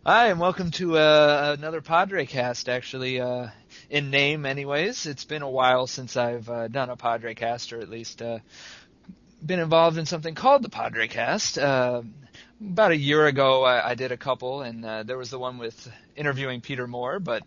Hi, and welcome to another Padre cast, actually, in name anyways. It's been a while since I've done a Padre cast, or at least been involved in something called the Padre cast. About a year ago, I did a couple, and there was the one with interviewing Peter Moore, but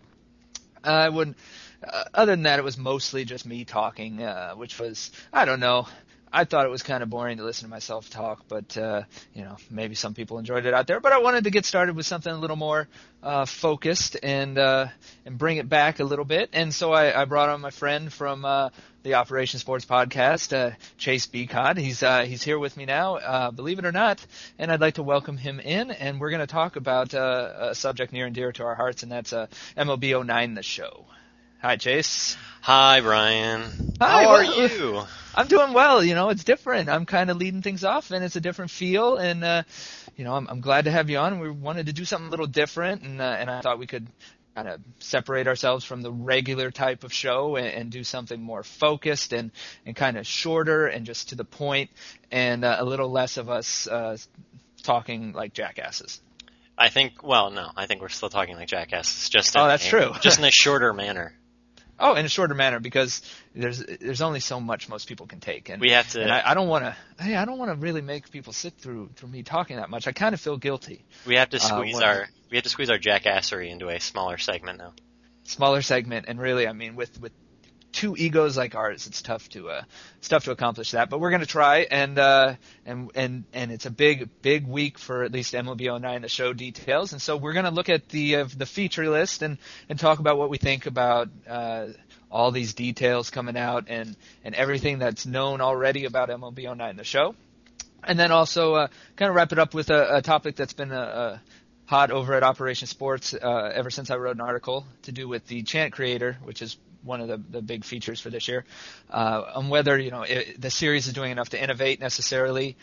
I wouldn't. Other than that, it was mostly just me talking, which was, I don't know. I thought it was kind of boring to listen to myself talk, but maybe some people enjoyed it out there. But I wanted to get started with something a little more focused and bring it back a little bit. And so I brought on my friend from the Operation Sports Podcast, Chase Beacott. He's here with me now, believe it or not, and I'd like to welcome him in. And we're going to talk about a subject near and dear to our hearts, and that's MLB '09, the show. Hi, Chase. Hi, Brian. Hi, How are you? I'm doing well. It's different. I'm kind of leading things off, and it's a different feel. And I'm glad to have you on. We wanted to do something a little different, and I thought we could kind of separate ourselves from the regular type of show and do something more focused and kind of shorter and just to the point, and a little less of us talking like jackasses. I think we're still talking like jackasses. That's true. Just in a shorter manner. Oh, in a shorter manner, because there's only so much most people can take, and we have to. And I don't want to. I don't want to really make people sit through me talking that much. I kind of feel guilty. We have to squeeze our jackassery into a smaller segment now. Smaller segment, and really, I mean, with two egos like ours, it's tough to accomplish that. But we're going to try, and it's a big week for at least MLB '09, the show details. And so we're going to look at the feature list and talk about what we think about all these details coming out and everything that's known already about MLB '09, the show. And then also kind of wrap it up with a topic that's been hot over at Operation Sports ever since I wrote an article to do with the chant creator, which is one of the big features for this year, on whether the series is doing enough to innovate necessarily,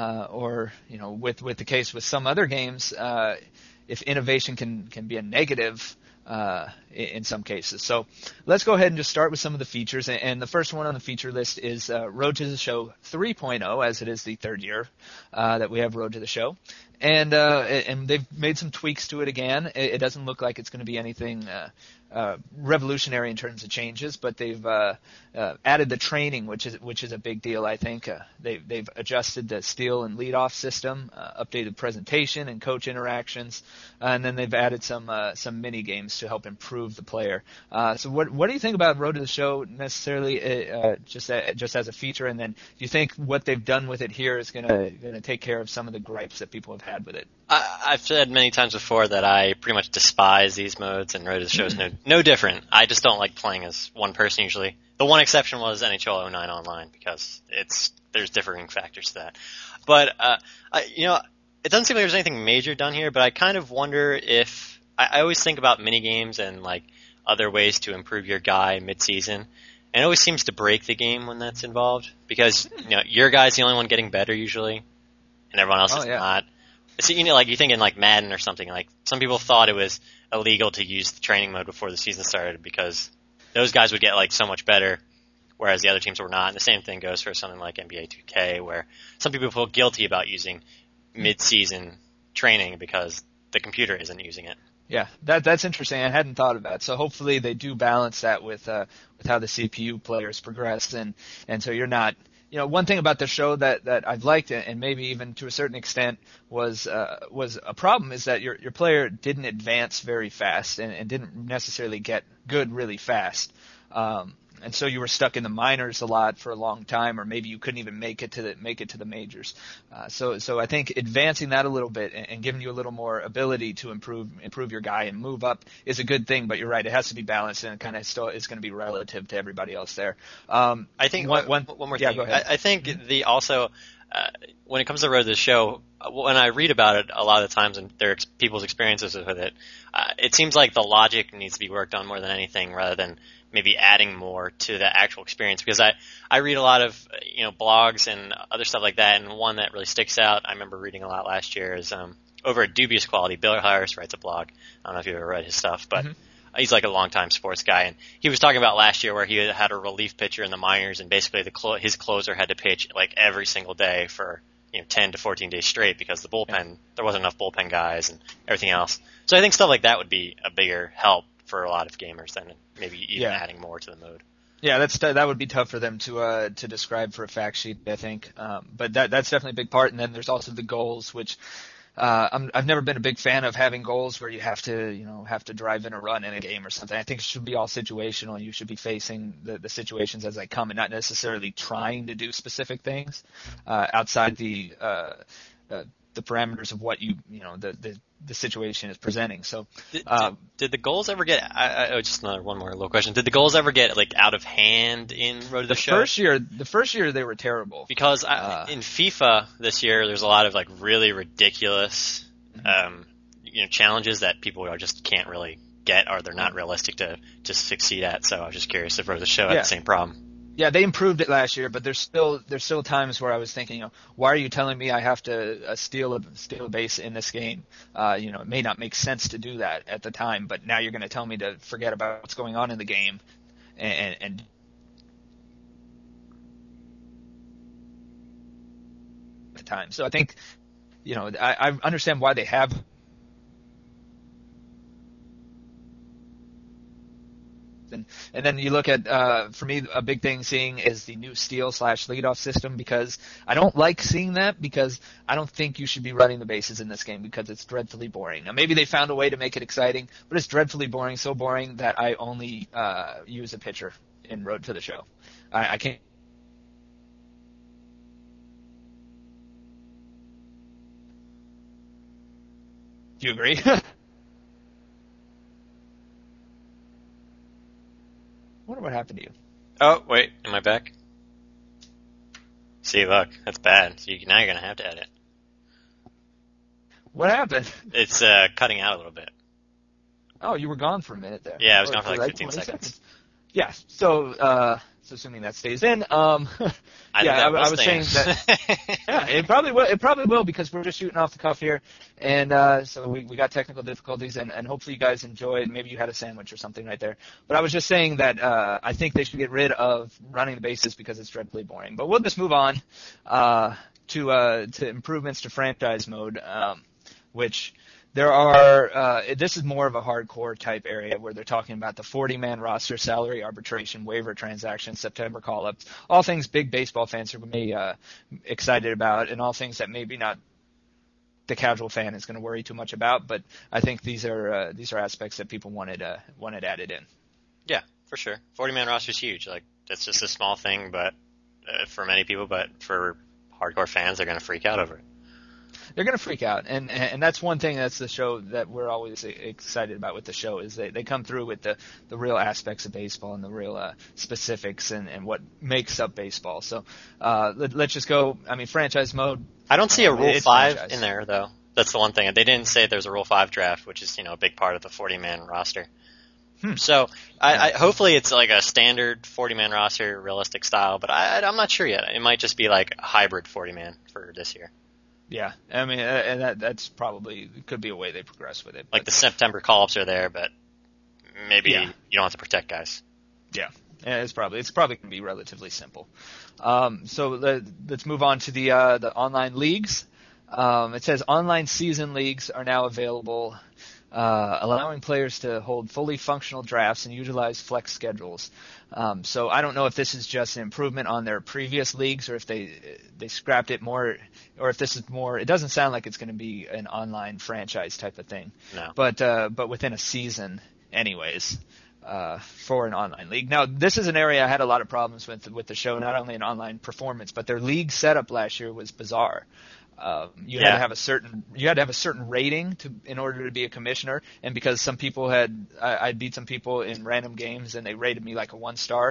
or with the case with some other games, if innovation can be a negative in some cases. So let's go ahead and just start with some of the features. And the first one on the feature list is Road to the Show 3.0, as it is the third year that we have Road to the Show. And they've made some tweaks to it again. It doesn't look like it's going to be anything revolutionary in terms of changes, but they've added the training, which is a big deal. I think they've adjusted the steal and leadoff system, updated presentation and coach interactions, and then they've added some mini games to help improve the player. So what do you think about Road to the Show necessarily, just as a feature? And then do you think what they've done with it here is going to take care of some of the gripes that people have had with it? I've said many times before that I pretty much despise these modes, and Road to the Show is no different. I just don't like playing as one person usually. The one exception was NHL '09 Online, because there's differing factors to that. But it doesn't seem like there's anything major done here. But I kind of wonder if I always think about mini games and like other ways to improve your guy mid-season, and it always seems to break the game when that's involved, because your guy's the only one getting better usually, and everyone else is not. So, you think in like Madden or something, like some people thought it was illegal to use the training mode before the season started because those guys would get like so much better, whereas the other teams were not. And the same thing goes for something like NBA 2K, where some people feel guilty about using mid-season training because the computer isn't using it. Yeah, that's interesting. I hadn't thought of that. So hopefully they do balance that with how the CPU players progress, and so you're not. One thing about the show that I've liked, and maybe even to a certain extent was a problem, is that your player didn't advance very fast and didn't necessarily get good really fast. And so you were stuck in the minors a lot for a long time, or maybe you couldn't even make it to the majors. So I think advancing that a little bit and giving you a little more ability to improve your guy and move up is a good thing. But you're right, it has to be balanced, and it kind of still is going to be relative to everybody else there. I think one more thing. Go ahead. I think when it comes to Road to the Show, when I read about it a lot of the times and people's experiences with it, it seems like the logic needs to be worked on more than anything, rather than maybe adding more to the actual experience. Because I read a lot of blogs and other stuff like that, and one that really sticks out, I remember reading a lot last year, is over at Dubious Quality. Bill Harris writes a blog. I don't know if you've ever read his stuff, but he's like a longtime sports guy, and he was talking about last year where he had a relief pitcher in the minors, and basically his closer had to pitch like every single day for 10 to 14 days straight because the bullpen, there wasn't enough bullpen guys and everything else. So I think stuff like that would be a bigger help for a lot of gamers than maybe even adding more to the mode. Yeah, that would be tough for them to describe for a fact sheet, I think. But that's definitely a big part. And then there's also the goals, which I've never been a big fan of having goals where you have to drive in a run in a game or something. I think it should be all situational, and you should be facing the situations as they come and not necessarily trying to do specific things outside the parameters of what the situation is presenting. So, did the goals ever get? Just one more little question. Did the goals ever get like out of hand in Road to the Show? The first year they were terrible. Because in FIFA this year, there's a lot of like really ridiculous, challenges that people just can't really get, or they're not realistic to succeed at. So I was just curious if Road to the Show had the same problem. Yeah, they improved it last year, but there's still times where I was thinking, why are you telling me I have to steal a base in this game? It may not make sense to do that at the time, but now you're going to tell me to forget about what's going on in the game and at the time. So I think, I understand why they have. And then you look at, for me, a big thing seeing is the new steal/leadoff system, because I don't like seeing that, because I don't think you should be running the bases in this game because it's dreadfully boring. Now, maybe they found a way to make it exciting, but it's dreadfully boring, so boring that I only use a pitcher in Road to the Show. I can't. Do you agree? I wonder what happened to you. Oh, wait, am I back? See, look, that's bad. So now you're going to have to edit. What happened? It's cutting out a little bit. Oh, you were gone for a minute there. Yeah, I was gone for like 15 seconds. Yeah, so assuming that stays in, I was saying that. Yeah, it probably will. It probably will, because we're just shooting off the cuff here, and so we got technical difficulties, and hopefully you guys enjoyed. Maybe you had a sandwich or something right there. But I was just saying that I think they should get rid of running the bases because it's dreadfully boring. But we'll just move on to improvements to franchise mode, which. There are, this is more of a hardcore type area where they're talking about the 40-man roster, salary arbitration, waiver transactions, September call-ups, all things big baseball fans are maybe excited about, and all things that maybe not the casual fan is going to worry too much about. But I think these are aspects that people wanted added in. Yeah, for sure. 40-man roster is huge. Like, that's just a small thing, but for many people, but for hardcore fans, they're going to freak out over it. They're going to freak out, and that's one thing that's the show that we're always excited about with the show, is they come through with the real aspects of baseball and the real specifics and what makes up baseball. So let's just go. I mean, franchise mode. I don't see a Rule 5 franchise in there, though. That's the one thing. They didn't say there's a Rule 5 draft, which is a big part of the 40-man roster. So I hopefully it's like a standard 40-man roster, realistic style, but I'm not sure yet. It might just be like a hybrid 40-man for this year. Yeah, I mean, and that's probably could be a way they progress with it. Like the September call-ups are there, but maybe you don't have to protect guys. Yeah, it's probably going to be relatively simple. So let's move on to the online leagues. It says online season leagues are now available, allowing players to hold fully functional drafts and utilize flex schedules. So I don't know if this is just an improvement on their previous leagues, or if they scrapped it more, or if this is more. It doesn't sound like it's going to be an online franchise type of thing. No. But within a season, anyways, for an online league. Now, this is an area I had a lot of problems with the show. Not only in online performance, but their league setup last year was bizarre. You had to have a certain rating in order to be a commissioner, and because some people I beat some people in random games and they rated me like a 1-star,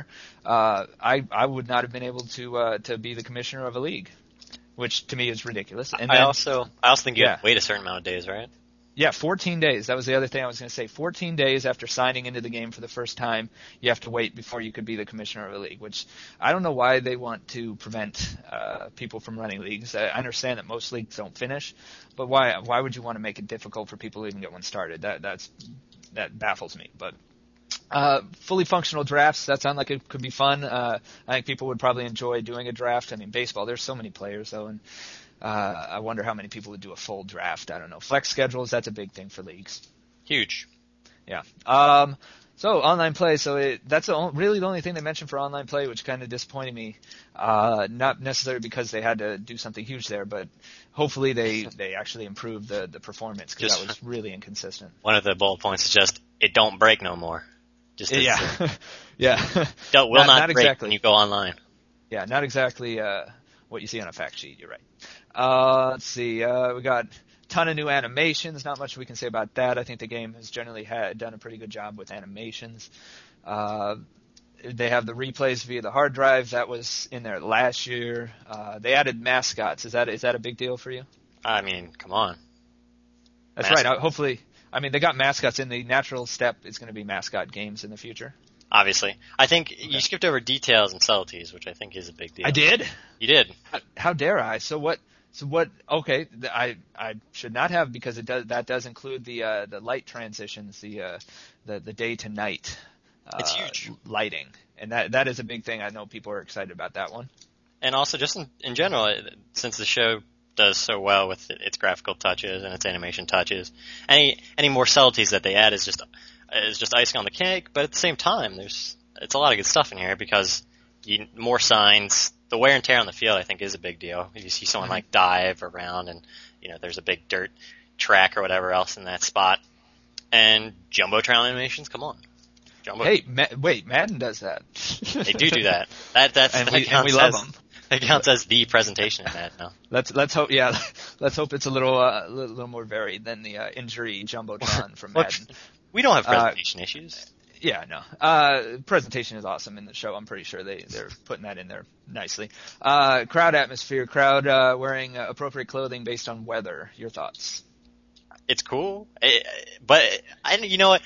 I would not have been able to be the commissioner of a league, which to me is ridiculous. And I also think you have to wait a certain amount of days, right? Yeah, 14 days. That was the other thing I was going to say. 14 days after signing into the game for the first time, you have to wait before you could be the commissioner of a league, which I don't know why they want to prevent people from running leagues. I understand that most leagues don't finish, but why would you want to make it difficult for people to even get one started? That baffles me. But fully functional drafts, that sounds like it could be fun. I think people would probably enjoy doing a draft. I mean, baseball, there's so many players, though, and I wonder how many people would do a full draft. I don't know. Flex schedules, that's a big thing for leagues. Huge. Yeah. So online play. So that's really the only thing they mentioned for online play, which kind of disappointed me. Not necessarily because they had to do something huge there, but hopefully they actually improved the performance, because that was really inconsistent. One of the bullet points is just, it don't break no more. Just Yeah. Yeah. will not break exactly. when you go online. Yeah, not exactly what you see on a fact sheet. You're right. Let's see. We got a ton of new animations. Not much we can say about that. I think the game has generally done a pretty good job with animations. They have the replays via the hard drive. That was in there last year. They added mascots. Is that a big deal for you? I mean, come on. That's right. Hopefully, I mean, they got mascots in the natural step. It's going to be mascot games in the future. Obviously. I think you skipped over details and subtleties, which I think is a big deal. I did? You did. How dare I? So what, okay, I should not have, because that does include the light transitions, the day to night. It's huge. Lighting. And that is a big thing. I know people are excited about that one. And also just in general, since the show does so well with its graphical touches and its animation touches, any more subtleties that they add is just icing on the cake. But at the same time, it's a lot of good stuff in here, because more signs. The wear and tear on the field, I think, is a big deal. If you see someone like dive around, and there's a big dirt track or whatever else in that spot, and jumbotron animations, come on. Hey, wait, Madden does that. They do that. And we love them. It counts as the presentation in that now. Let's hope. Yeah, let's hope it's a little more varied than the injury jumbotron from Madden. We don't have presentation issues. Yeah, no. Presentation is awesome in the show. I'm pretty sure they're putting that in there nicely. Crowd atmosphere. Crowd wearing appropriate clothing based on weather. Your thoughts? It's cool, but you know what?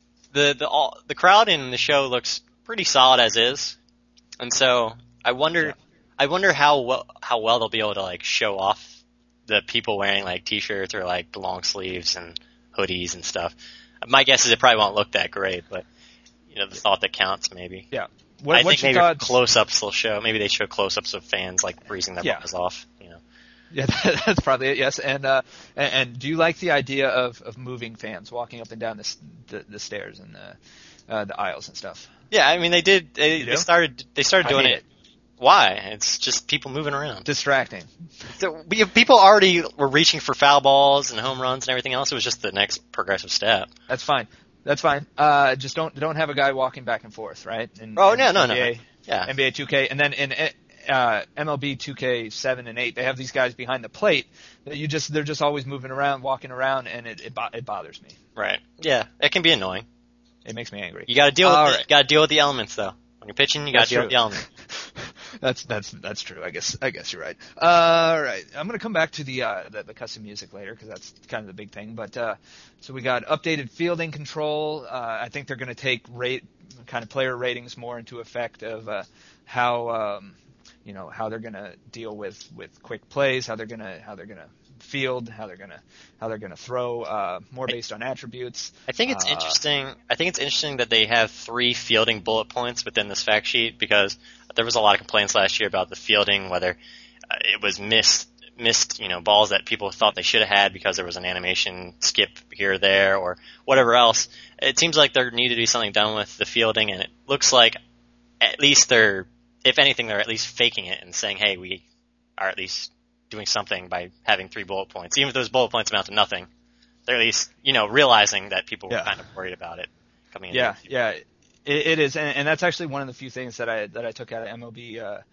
The crowd in the show looks pretty solid as is, and so I wonder how well they'll be able to like show off the people wearing like t-shirts or like the long sleeves and hoodies and stuff. My guess is it probably won't look that great, but the thought that counts maybe. Yeah. I think maybe close-ups they'll show. Maybe they show close-ups of fans like breezing their balls off. Yeah, that's probably it. Yes, and do you like the idea of moving fans walking up and down the stairs and the aisles and stuff? Yeah, I mean they did. They started doing it. Why? It's just people moving around. Distracting. So, people already were reaching for foul balls and home runs and everything else. It was just the next progressive step. That's fine. Just don't have a guy walking back and forth, right? No. NBA, Yeah. NBA 2K, and then in MLB 2K 7 and 8, they have these guys behind the plate that they're just always moving around, walking around, and it bothers me. Right. Yeah, it can be annoying. It makes me angry. You got to deal with the elements though. When you're pitching, you got to deal with the elements. That's true. I guess you're right. All right. I'm going to come back to the custom music later, because that's kind of the big thing. But so we got updated fielding control. I think they're going to take kind of player ratings more into effect of how they're going to deal with quick plays, how they're going to field, how they're going to throw, more based on attributes. I think it's interesting. I think it's interesting that they have 3 fielding bullet points within this fact sheet, because there was a lot of complaints last year about the fielding, whether it was missed, balls that people thought they should have had because there was an animation skip here or there or whatever else. It seems like there needed to be something done with the fielding, and it looks like at least if anything, they're at least faking it and saying, hey, we are at least doing something by having 3 bullet points. Even if those bullet points amount to nothing, they're at least, realizing that people were kind of worried about it coming in. Yeah, it is. And that's actually one of the few things that I took out of MLB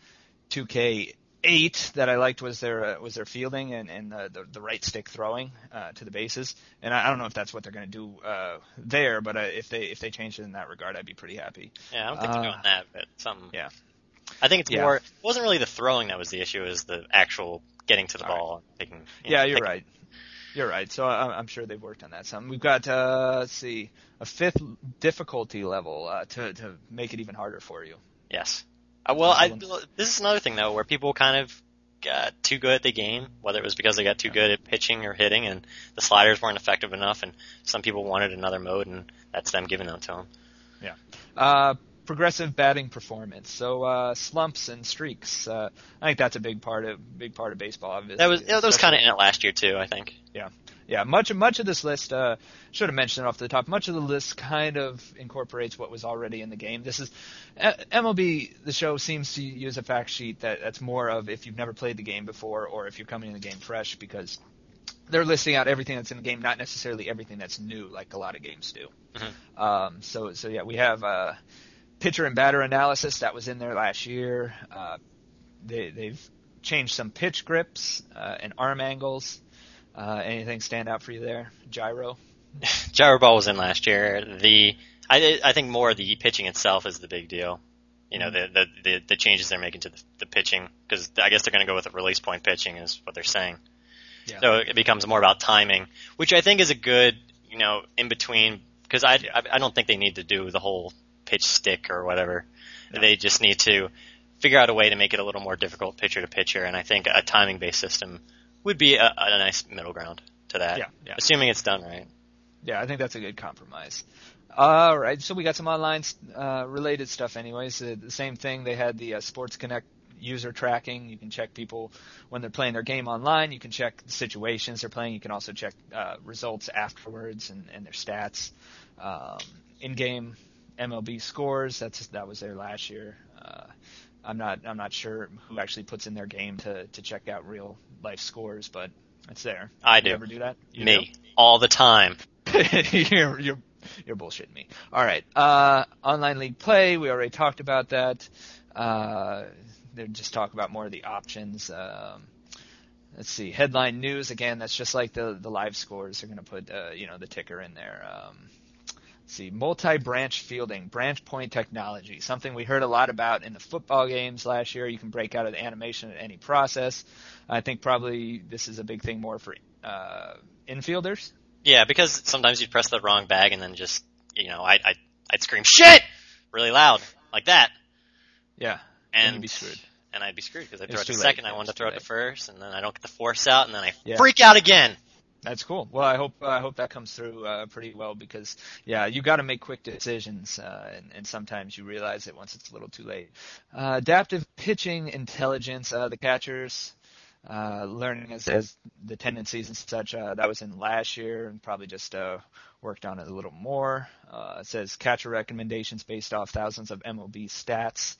2K8 that I liked was their fielding and the right stick throwing to the bases. And I don't know if that's what they're going to do there, but if they change it in that regard, I'd be pretty happy. Yeah, I don't think they're doing that, but something. Yeah. I think it's more. It wasn't really the throwing that was the issue; it was the actual getting to the ball. And taking, you're right. You're right. So I'm sure they've worked on that some. We've got let's see, a 5th difficulty level to make it even harder for you. Yes. This is another thing though, where people kind of got too good at the game, whether it was because they got too good at pitching or hitting, and the sliders weren't effective enough, and some people wanted another mode, and that's them giving that to them. Yeah. progressive batting performance. So slumps and streaks. I think that's a big part of baseball. Obviously, that was kind of in it last year too, I think. Yeah. Much of this list should have mentioned it off the top. Much of the list kind of incorporates what was already in the game. This is MLB. The show seems to use a fact sheet that's more of if you've never played the game before or if you're coming in the game fresh, because they're listing out everything that's in the game, not necessarily everything that's new, like a lot of games do. Mm-hmm. So yeah, we have pitcher and batter analysis that was in there last year. They've changed some pitch grips and arm angles. Anything stand out for you there? Gyro ball was in last year. I think more the pitching itself is the big deal. You know, the changes they're making to the pitching, because I guess they're going to go with a release point pitching is what they're saying. Yeah. So it becomes more about timing, which I think is a good, in between, because I don't think they need to do the whole pitch stick or whatever. No. They just need to figure out a way to make it a little more difficult pitcher to pitcher, and I think a timing based system would be a nice middle ground to that. Yeah. Assuming it's done right. Yeah, I think that's a good compromise. All right, so we got some online related stuff anyways. The same thing, they had the Sports Connect user tracking. You can check people when they're playing their game online. You can check the situations they're playing. You can also check results afterwards and their stats. In-game MLB scores, that was there last year. I'm not sure who actually puts in their game to check out real life scores, but it's there. I do. You ever do that? Me. All the time. You're bullshitting me. All right. Online league play, we already talked about that. They just talk about more of the options. Let's see. Headline news, again, that's just like the live scores. They're going to put the ticker in there. Let's see. Multi-branch fielding, branch point technology, something we heard a lot about in the football games last year. You can break out of the animation at any process. I think probably this is a big thing more for infielders. Yeah, because sometimes you'd press the wrong bag and then just, I'd scream, shit! Really loud, like that. Yeah, and you'd be screwed. And I'd be screwed because I'd throw it to late. second, I wanted to throw it to first, and then I don't get the force out, and then I Yeah. freak out again. That's cool. Well, I hope that comes through pretty well, because you got to make quick decisions, and sometimes you realize it once it's a little too late. Adaptive pitching intelligence, the catchers learning as the tendencies and such. That was in last year, and probably just worked on it a little more. It says catcher recommendations based off thousands of MLB stats.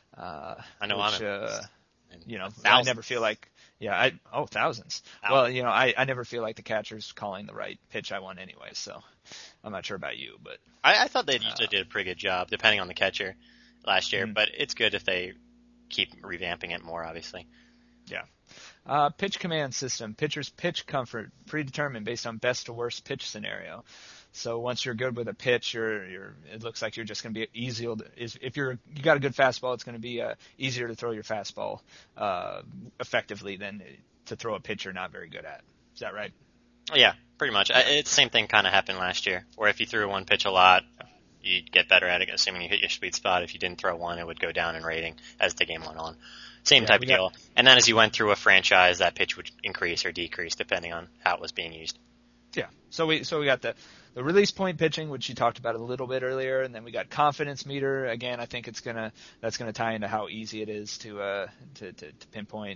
I know, which, thousands. I never feel like. Yeah, thousands. Thousands. Well, I never feel like the catcher's calling the right pitch I want anyway, so I'm not sure about you, but I thought they usually did a pretty good job, depending on the catcher last year, Mm-hmm. but it's good if they keep revamping it more, obviously. Yeah. Pitch command system, pitcher's pitch comfort, predetermined based on best to worst pitch scenario. So once you're good with a pitch, it looks like you're just going to be easier. If you got a good fastball, it's going to be easier to throw your fastball effectively than to throw a pitch you're not very good at. Is that right? Yeah, pretty much. It's the same thing kind of happened last year, where if you threw one pitch a lot, you'd get better at it, assuming you hit your sweet spot. If you didn't throw one, it would go down in rating as the game went on. Same type of deal. And then as you went through a franchise, that pitch would increase or decrease depending on how it was being used. Yeah. So we got the release point pitching, which you talked about a little bit earlier, and then we got confidence meter. Again, I think that's gonna tie into how easy it is to pinpoint.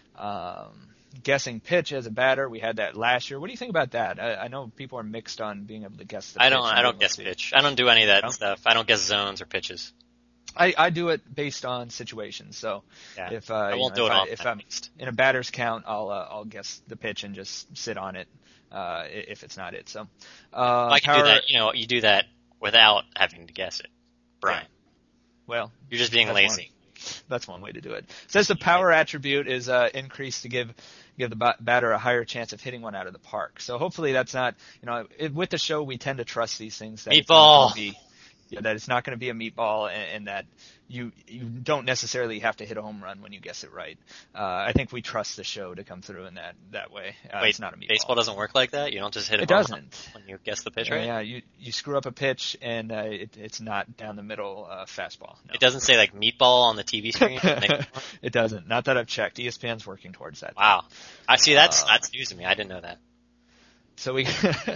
Guessing pitch as a batter, we had that last year. What do you think about that? I know people are mixed on being able to guess the pitch. I don't guess pitch. I don't do any of that stuff. I don't guess zones or pitches. I do it based on situations. So Yeah. if I won't do it all. if I'm in a batter's count, I'll guess the pitch and just sit on it if it's not it. So I can do that. You do that without having to guess it, Brian. Yeah. Well, You're just being lazy. That's one way to do it. It says the power attribute is increased to give the batter a higher chance of hitting one out of the park. So hopefully that's not, with the show we tend to trust these things. That Meatball. That it's not going to be a meatball, and that you don't necessarily have to hit a home run when you guess it right. I think we trust the show to come through in that way. Wait, it's not a meatball. baseball doesn't work like that? You don't just hit It home run doesn't. when you guess the pitch right? Yeah, you screw up a pitch, and it's not down the middle fastball. No. It doesn't say like meatball on the TV screen? It doesn't. Not that I've checked. ESPN's working towards that. Wow. I see, that's news to me. I didn't know that. So we,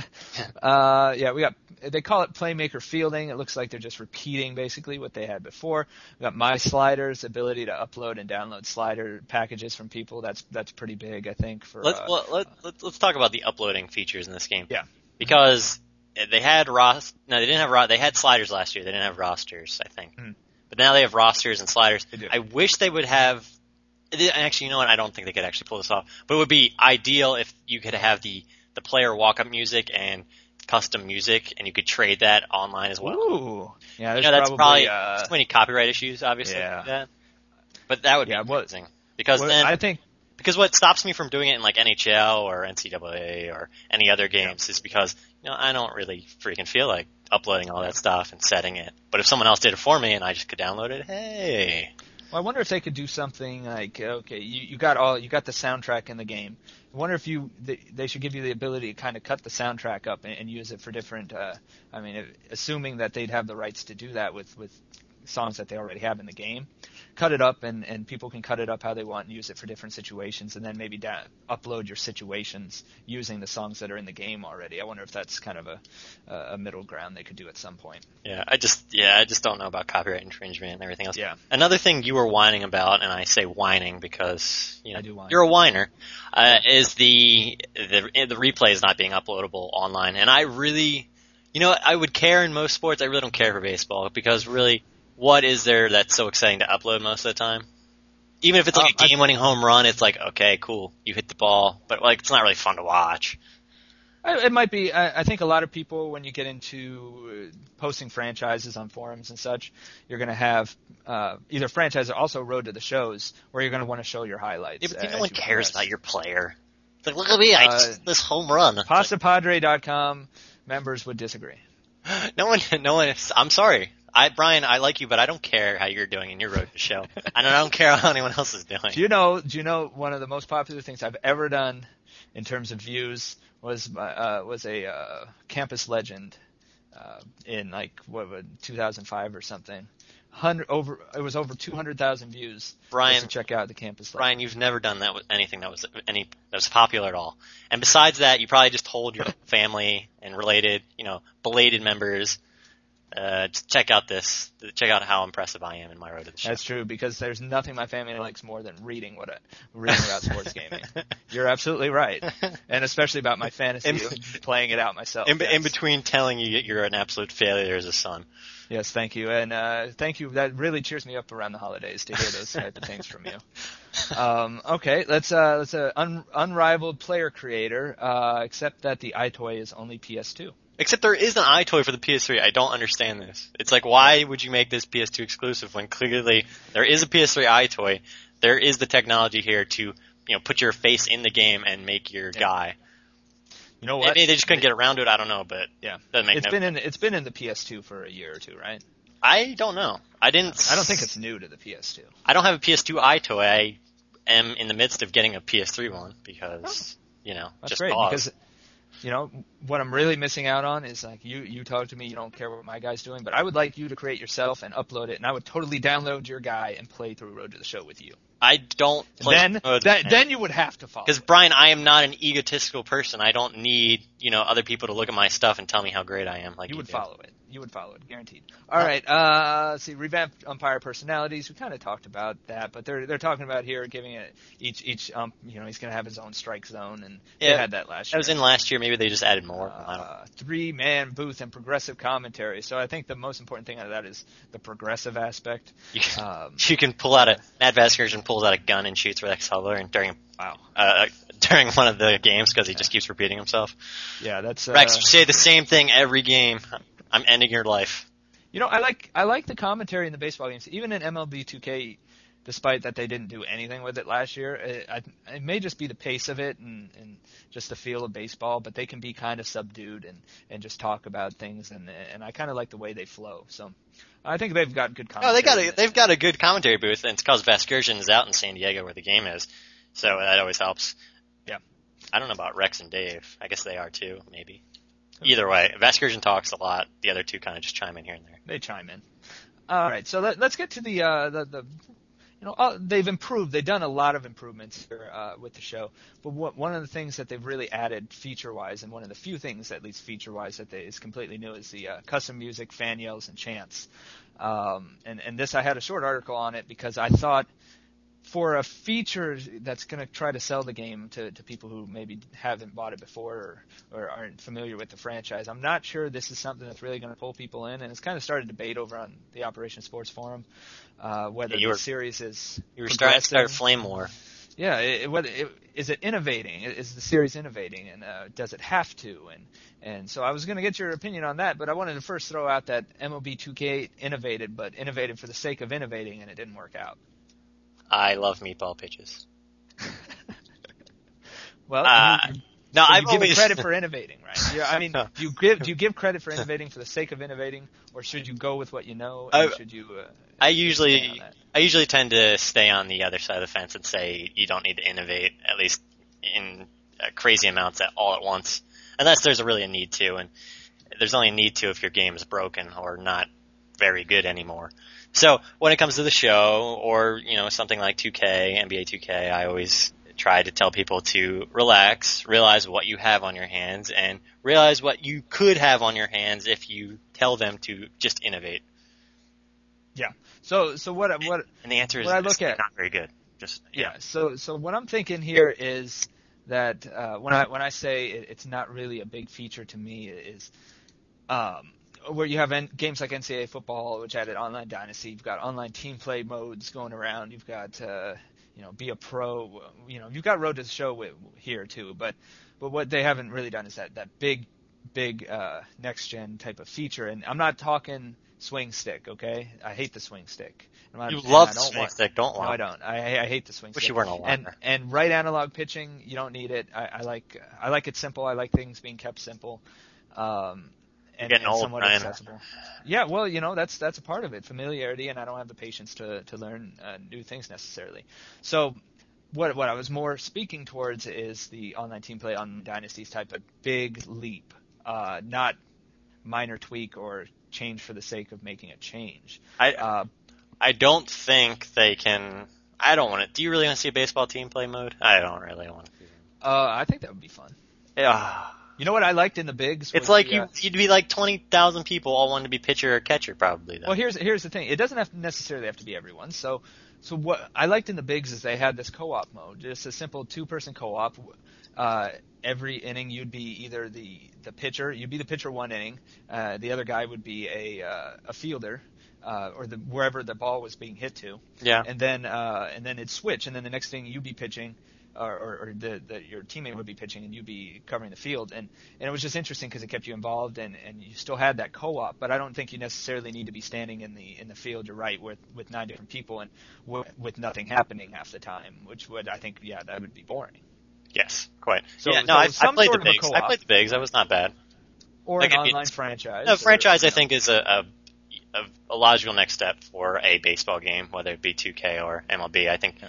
we got, they call it playmaker fielding. It looks like they're just repeating basically what they had before. We got My Sliders, ability to upload and download slider packages from people. That's pretty big, I think. For let's talk about the uploading features in this game. Yeah. Because they had they had sliders last year. They didn't have rosters, I think. Mm. But now they have rosters and sliders. They do. I wish they would have. Actually, you know what? I don't think they could actually pull this off. But it would be ideal if you could have the player walk-up music and custom music, and you could trade that online as well. Ooh. Yeah, there's that's probably so many copyright issues, obviously. Yeah. With that. But that would be amazing. Because because what stops me from doing it in like NHL or NCAA or any other games is because, I don't really freaking feel like uploading all that stuff and setting it. But if someone else did it for me and I just could download it, hey. Well, I wonder if they could do something like, okay, you got the soundtrack in the game. I wonder if they should give you the ability to kind of cut the soundtrack up and use it for different, assuming that they'd have the rights to do that with songs that they already have in the game. Cut it up and people can cut it up how they want and use it for different situations, and then maybe upload your situations using the songs that are in the game already. I wonder if that's kind of a middle ground they could do at some point. Yeah, I just don't know about copyright infringement and everything else. Yeah. Another thing you were whining about, and I say whining because I do whine. You're a whiner, is the replays not being uploadable online. And I really, I would care in most sports. I really don't care for baseball because really, what is there that's so exciting to upload most of the time? Even if it's like a game-winning home run, it's like, okay, cool, you hit the ball, but like it's not really fun to watch. It might be. I think a lot of people, when you get into posting franchises on forums and such, you're going to have either franchise or also Road to the Shows, where you're going to want to show your highlights. Yeah, but no one cares about your player. It's like, look at me, I just this home run. PastaPadre.com members would disagree. No one. I'm sorry. Brian, I like you, but I don't care how you're doing in your Road to Show. And I don't care how anyone else is doing. Do you know one of the most popular things I've ever done in terms of views was a Campus Legend in 2005 or something. It was over 200,000 views. Brian, to check out the Campus Legend. Brian, you've never done that with anything that was popular at all. And besides that, you probably just told your family and related, belated members. Just check out how impressive I am in my Road to the Show. That's true, because there's nothing my family likes more than reading about sports gaming. You're absolutely right. And especially about my fantasy, playing it out myself. In between telling you you're an absolute failure as a son. Yes, thank you. And thank you. That really cheers me up around the holidays to hear those type of things from you. Okay, let's unrivaled player creator, except that the iToy is only PS2. Except there is an iToy for the PS3. I don't understand this. It's like, why would you make this PS2 exclusive when clearly there is a PS3 iToy? There is the technology here to, put your face in the game and make your guy. You know what? Maybe they just couldn't get around to it. I don't know, but yeah, doesn't make it's been in the PS2 for a year or two, right? I don't know. I don't think it's new to the PS2. I don't have a PS2 iToy. I am in the midst of getting a PS3 one because that's just great pause. Because what I'm really missing out on is like you talk to me, you don't care what my guy's doing, but I would like you to create yourself and upload it, and I would totally download your guy and play through Road to the Show with you. I don't play then you would have to follow. Because Brian, I am not an egotistical person. I don't need, other people to look at my stuff and tell me how great I am. Like you would do. follow it. You would follow it, guaranteed. All right. Let's see. Revamped umpire personalities. We kind of talked about that, but they're talking about here giving it each he's going to have his own strike zone, and they had that last year. That was in last year. Maybe they just added more. 3-man booth and progressive commentary. So I think the most important thing out of that is the progressive aspect. You can pull out Matt Vasgersian pulls out a gun and shoots Rex Hudler during one of the games because he just keeps repeating himself. Yeah, that's Rex. You say the same thing every game. I'm ending your life. I like the commentary in the baseball games, even in MLB 2K. Despite that they didn't do anything with it last year, it may just be the pace of it and just the feel of baseball, but they can be kind of subdued and just talk about things, and I kind of like the way they flow. So I think they've got good commentary. Oh, they've got a good commentary booth, and it's because Vasgersian is out in San Diego where the game is, so that always helps. Yeah. I don't know about Rex and Dave. I guess they are too, maybe. Either way, Vasgersian talks a lot. The other two kind of just chime in here and there. They chime in. All right, so let's get to the they've improved. They've done a lot of improvements here, with the show. But one of the things that they've really added feature-wise, and one of the few things, at least feature-wise, that is completely new is the custom music, fan yells, and chants. And this, I had a short article on it because I thought for a feature that's going to try to sell the game to people who maybe haven't bought it before or aren't familiar with the franchise, I'm not sure this is something that's really going to pull people in. And it's kind of started debate over on the Operation Sports Forum whether the series is you were starting to start a flame war. Yeah, is it innovating? Is the series innovating, and does it have to? And so I was going to get your opinion on that, but I wanted to first throw out that MLB 2K innovated, but innovated for the sake of innovating, and it didn't work out. I love meatball pitches. Well, no, I've give it credit for innovating, right? Yeah, I mean, do you give credit for innovating for the sake of innovating, or should you go with what you know? And should you? I usually tend to stay on the other side of the fence and say you don't need to innovate, at least in crazy amounts all at once, unless there's really a need to, and there's only a need to if your game is broken or not very good anymore. So when it comes to the show or, something like 2K, NBA 2K, I always try to tell people to relax, realize what you have on your hands, and realize what you could have on your hands if you tell them to just innovate. Yeah. So what and the answer is not very good. Yeah. So what I'm thinking here is that when I say it's not really a big feature to me is where you have games like NCAA football, which added online dynasty. You've got online team play modes going around. You've got be a pro. You've got Road to the Show here too. But what they haven't really done is that big next gen type of feature. And I'm not talking swing stick. Okay, I hate the swing stick. You love the swing stick, don't lie. No, I don't. I hate the swing stick. Wish you weren't a liar. And right analog pitching, you don't need it. I like it simple. I like things being kept simple. And somewhat accessible. Yeah, well, that's a part of it, familiarity, and I don't have the patience to learn new things necessarily. So what I was more speaking towards is the online team play on Dynasties type of big leap, not minor tweak or change for the sake of making a change. I don't think they can. I don't want it. Do you really want to see a baseball team play mode? I don't really want to. I think that would be fun. Yeah. You know what I liked in the bigs? It's like you'd be like 20,000 people all wanting to be pitcher or catcher probably. Though. Well, here's the thing. It doesn't necessarily have to be everyone. So what I liked in the bigs is they had this co-op mode, just a simple 2-person co-op. Every inning you'd be either the pitcher, you'd be the pitcher one inning. The other guy would be a fielder. Or wherever the ball was being hit to. Yeah. And then it'd switch, and then the next thing you'd be pitching, or your teammate would be pitching, and you'd be covering the field. And it was just interesting because it kept you involved, and you still had that co-op. But I don't think you necessarily need to be standing in the field. You're right, with 9 different people and with nothing happening half the time, which would, I think, that would be boring. Yes, quite. So, I played the bigs. I played the bigs. That was not bad. Or an online franchise. No, franchise I think is a logical next step for a baseball game, whether it be 2K or MLB. I think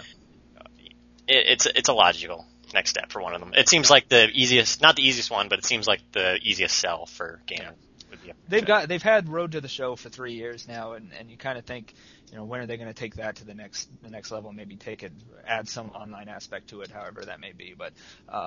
it's a logical next step for one of them. It seems like the easiest, not the easiest one, but it seems like the easiest sell for gamers. They've had Road to the Show for 3 years now, and you kind of think, when are they going to take that to the next level? Maybe add some online aspect to it, however that may be. But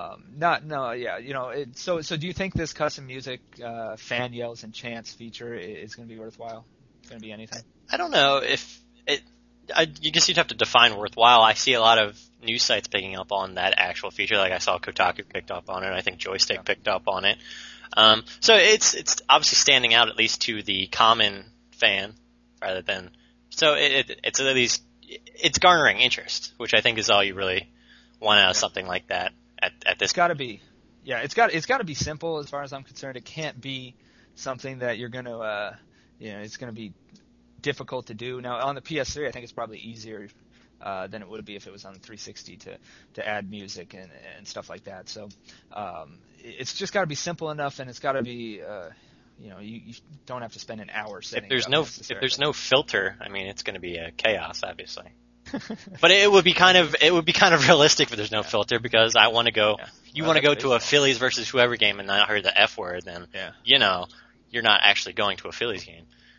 So do you think this custom music, fan yells and chants feature is going to be worthwhile? Going to be anything? I don't know if it. I guess you'd have to define worthwhile. I see a lot of news sites picking up on that actual feature. Like I saw Kotaku picked up on it. I think Joystick picked up on it. So it's obviously standing out at least to the common fan rather than. So it's at least it's garnering interest, which I think is all you really want out of something like that at this. It's got to be. Yeah, it's got to be simple as far as I'm concerned. It can't be something that you're going to. It's going to be difficult to do. Now, on the PS3, I think it's probably easier than it would be if it was on the 360 to add music and stuff like that. So it's just got to be simple enough, and it's got to be, you don't have to spend an hour sitting. If there's no filter, I mean, it's going to be a chaos, obviously. But it would be kind of realistic if there's no filter, because I want to go. Yeah. You want to go to a Phillies versus whoever game and not hear the F word, then you're not actually going to a Phillies game.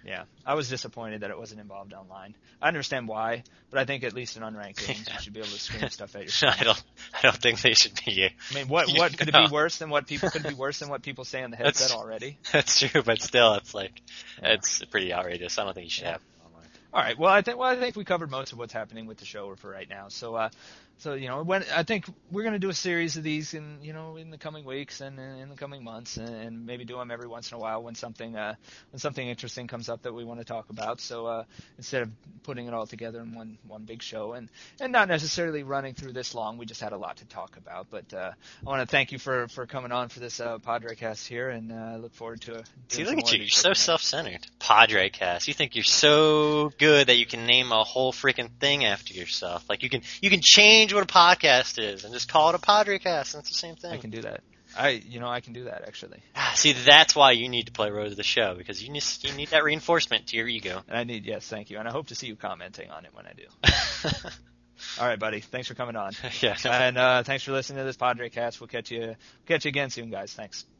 Yeah, I was disappointed that it wasn't involved online. I understand why, but I think at least in unranked games you should be able to scream stuff at your phone. I don't think they should be. I mean, what could it be worse than what people say on the headset already? That's true, but still, it's like it's pretty outrageous. I don't think you should have it online. All right. Well, I think we covered most of what's happening with the show for right now. So when I think we're going to do a series of these in the coming weeks and in the coming months, and maybe do them every once in a while when something interesting comes up that we want to talk about. So instead of putting it all together in one big show, and not necessarily running through this long, we just had a lot to talk about. But I want to thank you for coming on for this Padrecast here, and I look forward to. See, look at you! You're so self-centered. Padrecast. You think you're so good that you can name a whole freaking thing after yourself. Like you can change what a podcast is and just call it a Padrecast, and it's the same thing. I can do that. I can do that actually. See, that's why you need to play Road to the Show, because you need that reinforcement to your ego. And yes, thank you, and I hope to see you commenting on it when I do. All right, buddy. Thanks for coming on. Yeah. And thanks for listening to this Padrecast. We'll catch you again soon, guys. Thanks.